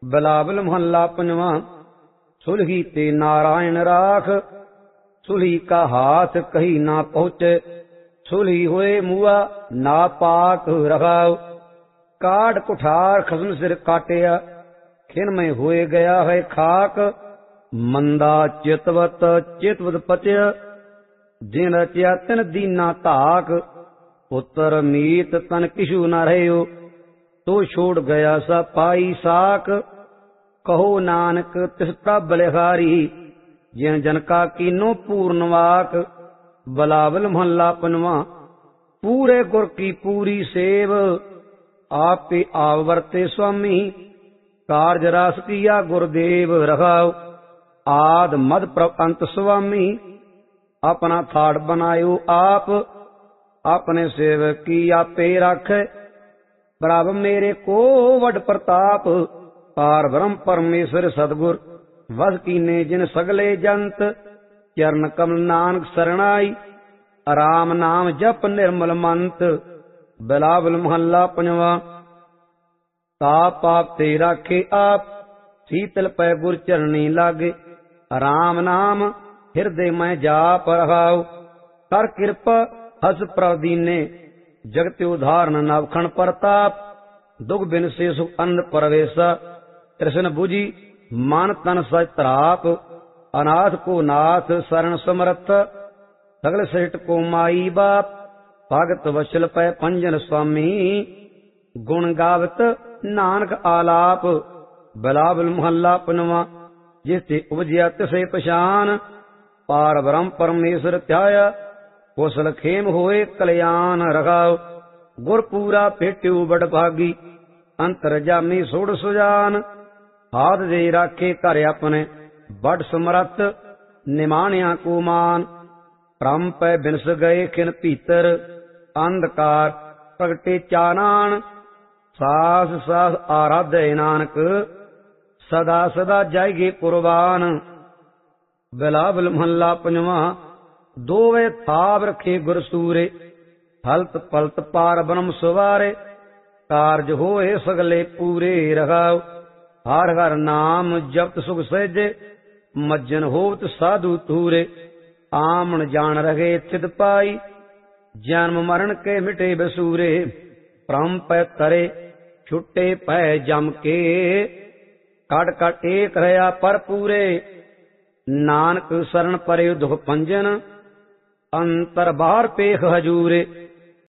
ਬਿਲਾਵਲ ਮਹੱਲਾ ਪੰਜਵਾਂ। ਸੁਲਹੀ ਤੇ ਨਾਰਾਇਣ ਰਾਖ, ਸੁਲਹੀ ਕਾ ਹਾਥ ਕਹੀ ਨਾ ਪਹੁੰਚੇ। ਸੁਲਹੀ ਹੋਏ ਮੂਆ ਨਾ ਪਾਕ ਰਖਾਉ। ਕਾੜ ਕੁਠਾਰ ਖਸਮ ਸਿਰ ਕਾਟਿਆ, ਖਿਨ ਮੈਂ ਹੋਏ ਗਿਆ ਹੈ ਖਾਕ। ਮੰਦਾ ਚਿਤਵਤ ਚਿਤਵਤ ਪਚਿਆ, ਜਿਨ ਰਚਿਆ ਤਿਨ ਦੀਨਾ ਧਾਕ। ਪੁੱਤਰ ਮੀਤ ਤਨ ਕਿਛੂ ਨਾ ਰਹਿਓ, ਤੋ ਛੋੜ ਗਿਆ ਸਾ ਪਾਈ ਸਾਕ। ਕਹੋ ਨਾਨਕ ਤਿਸ ਪ੍ਰਭ ਲਿਖਾਰੀ, ਜਿਨ ਜਨ ਕਾ ਕੀਨੋ ਪੂਰਨ ਵਾਕ। ਬਿਲਾਵਲ ਮਹੱਲਾ ਪੰਜਵਾਂ। ਪੂਰੇ ਗੁਰ ਕੀ ਪੂਰੀ ਸੇਵ, ਆਪੇ ਆਪ ਵਰਤੇ ਸੁਆਮੀ। ਕਾਰਜ ਰਸ ਕੀਆ ਗੁਰਦੇਵ ਰਖਾਉ, ਆਦ ਮਦ ਪ੍ਰਭ ਅੰਤ ਸੁਆਮੀ। ਆਪਣਾ ਥਾੜ ਬਨਾਇਓ ਆਪ, ਆਪਣੇ ਸੇਵਕ ਕੀ ਆਪੇ ਰਾਖੈ। ਪ੍ਰਭ ਮੇਰੇ ਕੋ ਵਡ ਪ੍ਰਤਾਪ, ਪਾਰ ਬ੍ਰਹਮ ਪਰਮੇਸ਼ਰ ਸਤਿਗੁਰ। ਵਸ ਕੀਨੇ ਜਿਨ ਸਗਲੇ ਜੰਤ, ਚਰਨ ਕਮਲ ਨਾਨਕ ਸਰਣਾਈ। ਰਾਮ ਨਾਮ ਜਪ ਨਿਰਮਲ ਮੰਤ। ਬਿਲਾਵਲ ਮਹੱਲਾ ਪੰਜਵਾਂ। ਤਾਪ ਪਾਪ ਤੇ ਰਾਖੇ ਆਪ, ਸੀਤਲ ਪੈ ਗੁਰ ਚਰਣੀ ਲਾਗੇ। ਰਾਮ ਨਾਮ ਹਿਰਦੇ ਮੈਂ ਜਾਪ ਰਹਾਉ, ਕਰ ਕਿਰਪਾ ਹਸ ਪ੍ਰਭ ਦੀਨੇ। ਜਗਤ ਉਧਾਰਨ ਨਵਖਣ ਪ੍ਰਤਾਪ, ਦੁਖ ਬਿਨ ਸੇ ਸੁਖ ਅੰਧ ਪਰਵੇਸਾ। ਤ੍ਰਿਸ਼ਨ ਬੁਝੀ ਮਨ ਤਨ ਸਚ ਤਰਾਪ, ਅਨਾਥ ਕੋ ਨਾਥ ਸਰਣ ਸਮਰਥ। ਸਗਲ ਸ੍ਰਿਸ਼ਟ ਕੋ ਮਾਈ ਬਾਪ, ਭਗਤ ਵਸ਼ਲ ਪੈ ਪੰਜਨ ਸੁਆਮੀ। ਗੁਣ ਗਾਵਤ ਨਾਨਕ ਆਲਾਪ। ਬਿਲਾਵਲ ਮਹੱਲਾ ਪੰਜਵਾਂ। ਜਿਸ ਤੇ ਉਪਜਿਆ ਤਿਸੇ ਪਛਾਨ, ਪਾਰ ਬ੍ਰਹਮ ਪਰਮੇਸ਼ਰ ਧਿਆਇਆ। ਕੁਸਲ ਖੇਮ ਹੋਏ ਕਲਿਆਣ ਰਖਾਉ, ਗੁਰ ਪੂਰਾ ਭੇਟਿਓ ਬੜ ਭਾਗੀ। ਅੰਤਰ ਜਾਮੀ ਸੁੜ ਸੁਜਾਨ, ਹਾਥ ਦੇ ਰਾਖੇ ਘਰ ਆਪਣੇ। ਬੜ ਸਮਰੱਥ ਨਿਮਾਣਿਆ ਕੋ ਮਾਨ, ਭ੍ਰਮ ਪੈ ਬਿਨਸ ਗਏ ਖਿਨ ਭੀਤਰ। ਅੰਧਕਾਰ ਪ੍ਰਗਟੇ ਚਾਨਣ, ਸਾਸ ਸਾਸ ਆਰਾਧੇ ਨਾਨਕ। ਸਦਾ ਸਦਾ ਜਾਇਗੇ ਕੁਰਬਾਨ। ਬਿਲਾਵਲ ਮਹੱਲਾ ਪੰਜਵਾਂ। ਦੋਵੇਂ ਥਾਪ ਰਖੇ ਗੁਰ ਸੂਰੇ, ਹਲਤ ਪਲਤ ਪਾਰ ਬ੍ਰਹਮ ਸਵਾਰੇ। ਕਾਰਜ ਹੋਏ ਸਗਲੇ ਪੂਰੇ ਰਖਾਉ, ਹਰ ਹਰ ਨਾਮ ਜਪਤ ਸੁਖ ਸਹਿਜੇ। ਮੱਜਨ ਹੋਵਤ ਸਾਧੂ ਤੂਰੇ, ਆਮਣ ਜਾਣ ਰਹੇ ਥਿਤ ਪਾਈ। ਜਨਮ ਮਰਨ ਕੇ ਮਿਟੇ ਬਸੂਰੇ, ਭ੍ਰਮ ਪੈ ਤਰੇ ਛੁੱਟੇ ਪੈ ਜਮ ਕੇ। ਕੜ ਕੜ ਏਕ ਰਹਾ ਪਰ ਪੂਰੇ, ਨਾਨਕ ਸਰਣ ਪਰੇ ਦੁਖ ਪੰਜਨ। ਅੰਤਰ ਬਾਹਰ ਪੇਖ ਹਜੂਰੇ,